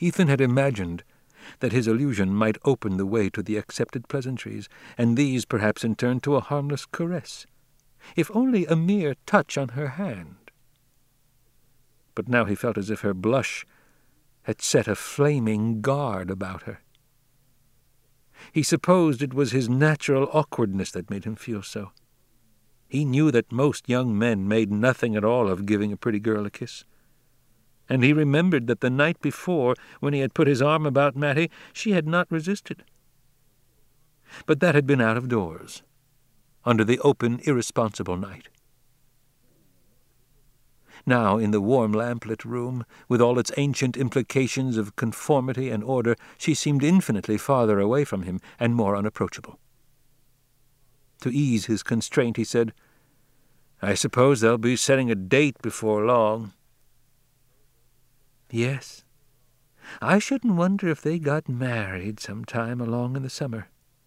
Ethan had imagined that his illusion might open the way to the accepted pleasantries, and these perhaps in turn to a harmless caress, if only a mere touch on her hand. But now he felt as if her blush had set a flaming guard about her. He supposed it was his natural awkwardness that made him feel so. He knew that most young men made nothing at all of giving a pretty girl a kiss. And he remembered that the night before, when he had put his arm about Mattie, she had not resisted. But that had been out of doors, under the open, irresponsible night. Now, in the warm lamplit room, with all its ancient implications of conformity and order, she seemed infinitely farther away from him and more unapproachable. To ease his constraint, he said, "I suppose they'll be setting a date before long." "Yes. I shouldn't wonder if they got married sometime along in the summer."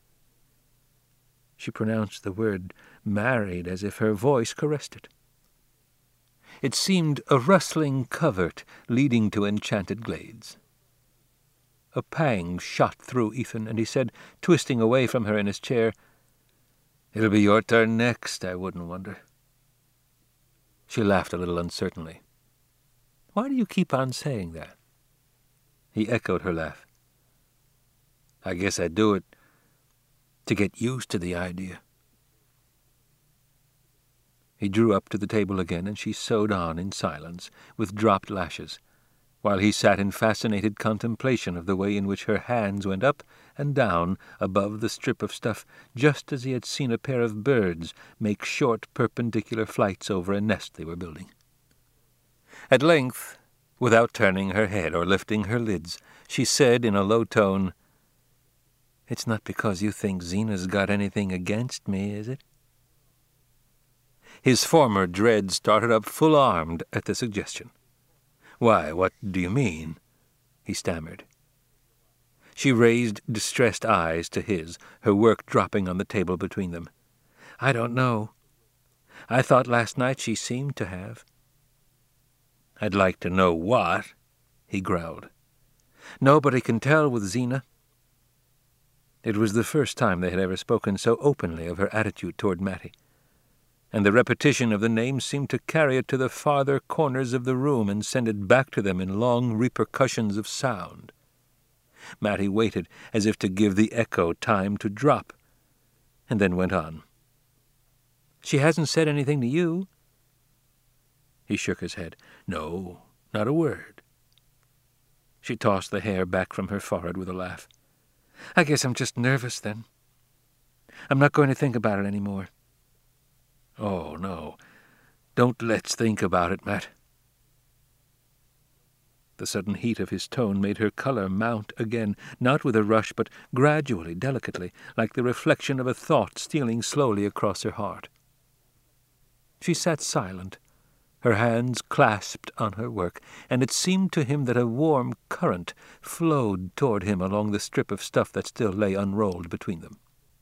She pronounced the word married as if her voice caressed it. It seemed a rustling covert leading to enchanted glades. A pang shot through Ethan, and he said, twisting away from her in his chair, "It'll be your turn next, I wouldn't wonder." She laughed a little uncertainly. "Why do you keep on saying that?" He echoed her laugh. "I guess I do it to get used to the idea." He drew up to the table again, and she sewed on in silence, with dropped lashes, while he sat in fascinated contemplation of the way in which her hands went up and down above the strip of stuff, just as he had seen a pair of birds make short perpendicular flights over a nest they were building. At length, without turning her head or lifting her lids, she said in a low tone, "It's not because you think Zena's got anything against me, is it?" His former dread started up full-armed at the suggestion. "Why, what do you mean?" he stammered. She raised distressed eyes to his, her work dropping on the table between them. "I don't know. I thought last night she seemed to have." "I'd like to know what," he growled. "Nobody can tell with Zena." It was the first time they had ever spoken so openly of her attitude toward Mattie, and the repetition of the name seemed to carry it to the farther corners of the room and send it back to them in long repercussions of sound. Mattie waited as if to give the echo time to drop, and then went on. "She hasn't said anything to you?" He shook his head. "No, not a word." She tossed the hair back from her forehead with a laugh. "I guess I'm just nervous, then. I'm not going to think about it any more." "Oh, no. Don't let's think about it, Matt." The sudden heat of his tone made her color mount again, not with a rush, but gradually, delicately, like the reflection of a thought stealing slowly across her heart. She sat silent, her hands clasped on her work, and it seemed to him that a warm current flowed toward him along the strip of stuff that still lay unrolled between them.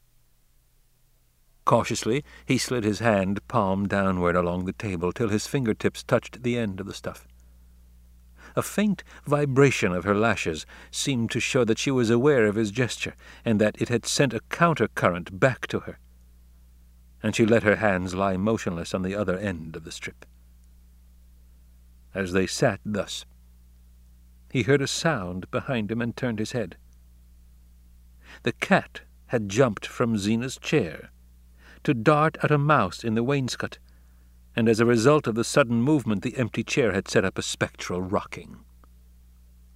Cautiously, he slid his hand palm downward along the table till his fingertips touched the end of the stuff. A faint vibration of her lashes seemed to show that she was aware of his gesture, and that it had sent a counter-current back to her, and she let her hands lie motionless on the other end of the strip. As they sat thus, he heard a sound behind him and turned his head. The cat had jumped from Zena's chair to dart at a mouse in the wainscot, and as a result of the sudden movement the empty chair had set up a spectral rocking.